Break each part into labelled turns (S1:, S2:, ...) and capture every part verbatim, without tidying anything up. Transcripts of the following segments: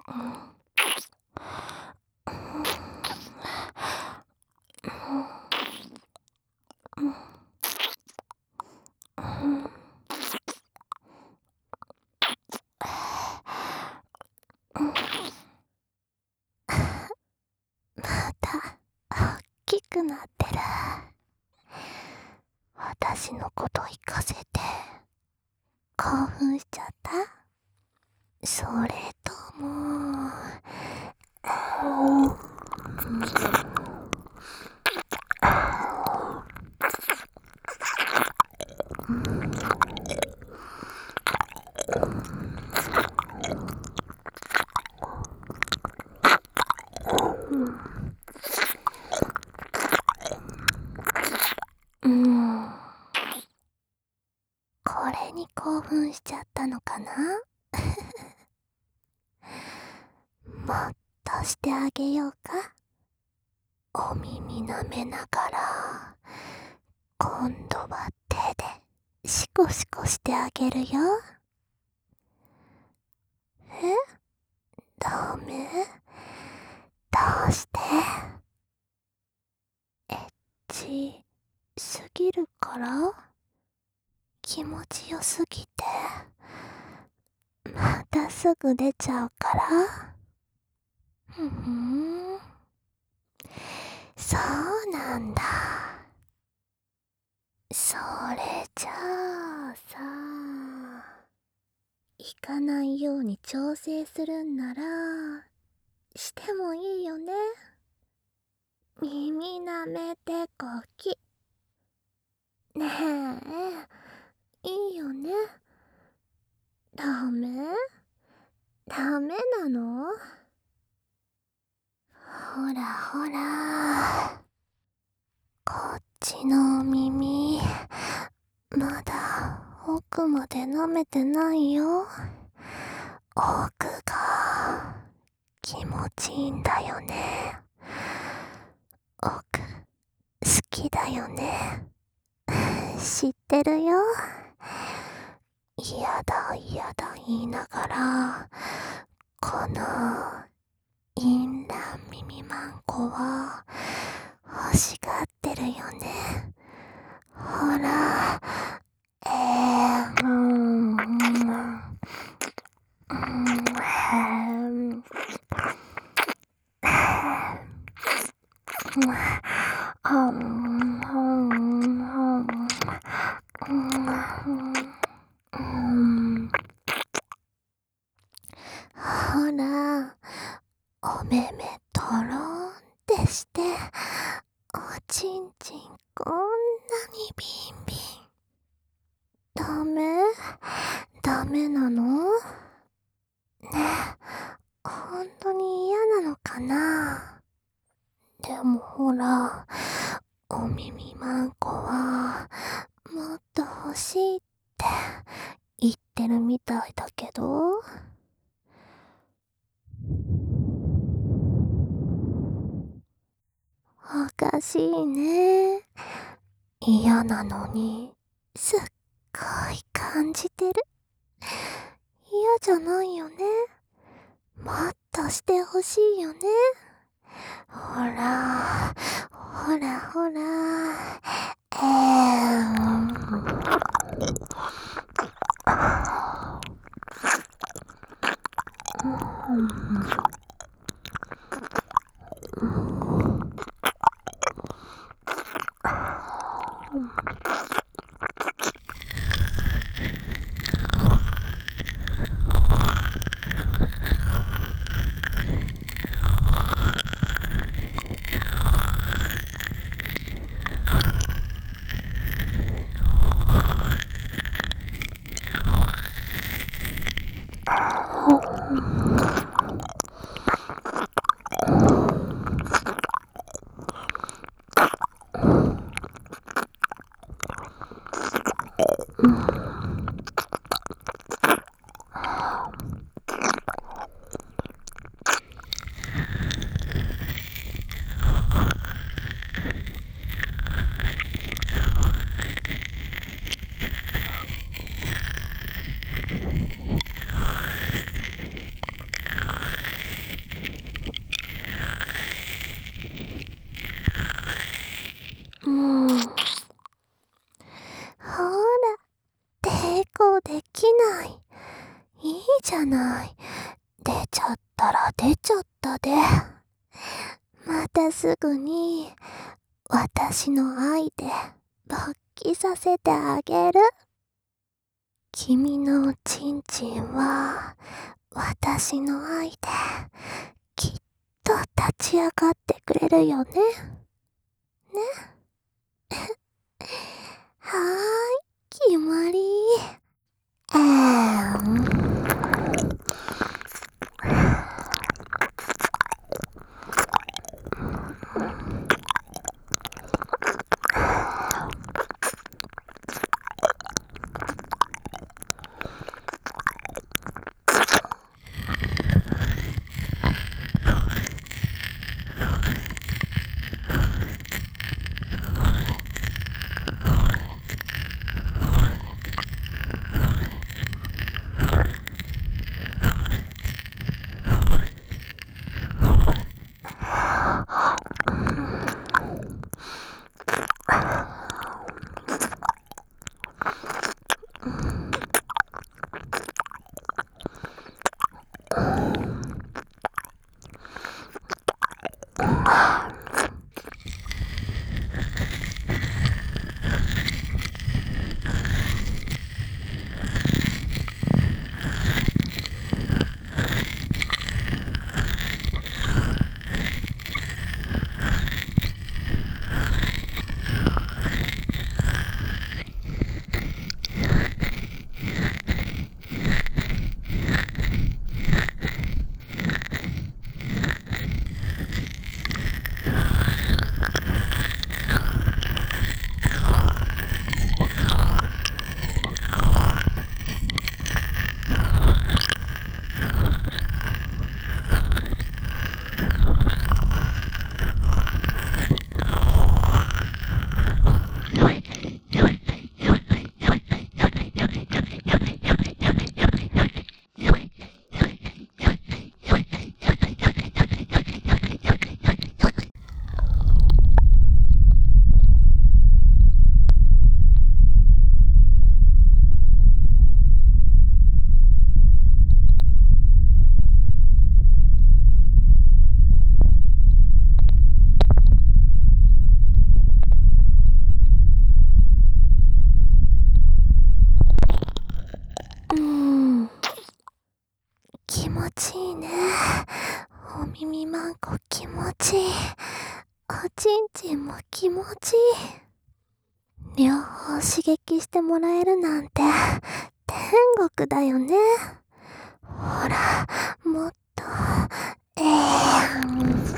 S1: また大きくなってる。私のこと行かせて興奮しちゃった？それとも、うん、これに興奮しちゃったのかな？もっとしてあげようか。お耳舐めながら、今度は手でシコシコしてあげるよ。え？ダメ？どうして？エッチすぎるから？気持ちよすぎてまたすぐ出ちゃうから？ふふん、そうなんだ。それじゃあさ、行かないように調整するんならしてもいいよね。耳舐めてこき。ねえ、いいよね。ダメ？ダメなの？ほらほら、こっちの耳まだ奥まで舐めてないよ。奥が気持ちいいんだよね。奥好きだよね。知ってるよ。嫌だ嫌だ言いながら、このインラン耳マンコは欲しがってるよね。ほら、えー、うん、うん、うん、ほら、お目目とろんってして、おちんちんこんなにビンビン。ダメ？ダメなの？ねえ、ほんとに嫌なのかな？でもほら、お耳マンコはもっと欲しいって言ってるみたいだけど。おかしいね。嫌なのにすっごい感じてる。嫌じゃないよね。もっとしてほしいよね。ほら、ほらほら、えー、 考できない。いいじゃない。出ちゃったら出ちゃったで。またすぐに、私の愛で勃起させてあげる。君のおちんちんは、私の愛で、きっと立ち上がってくれるよね。ね。はーい、決まり。えーん。うーん。気持ちいいね。お耳まんこ気持ちいい。おちんちんも気持ちいい。両方刺激してもらえるなんて天国だよね。ほら、もっと、えーん。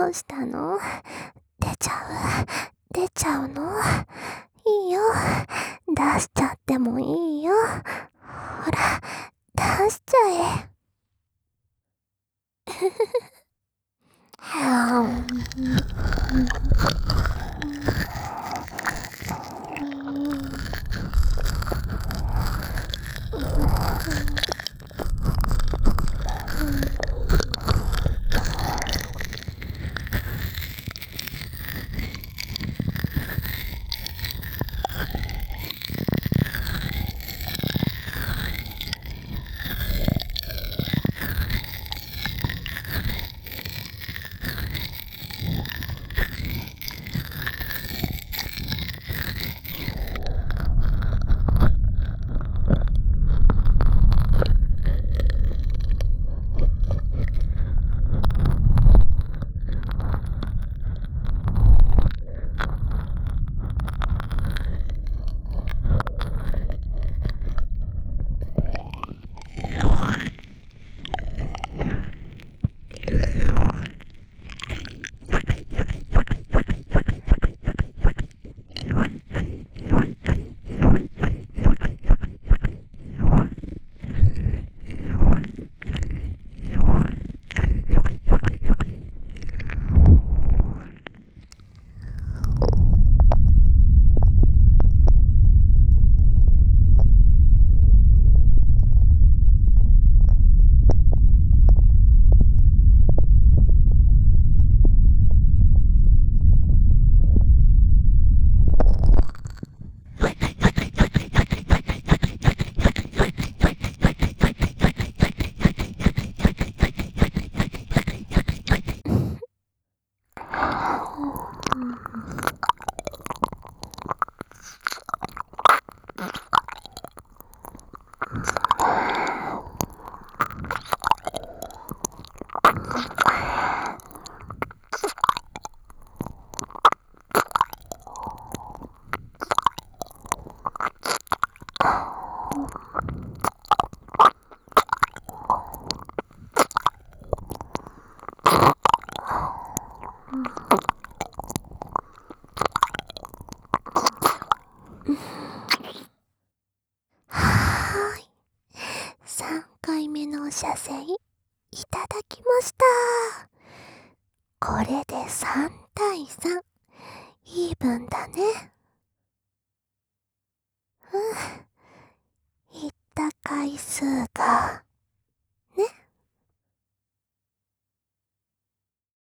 S1: どうしたの？出ちゃう出ちゃうの？いいよ。出しちゃってもいいよ。ほら、出しちゃえ。はーい。さんかいめのお射精、いただきました。これでさんたいさん。イーブンだね。うん。行った回数が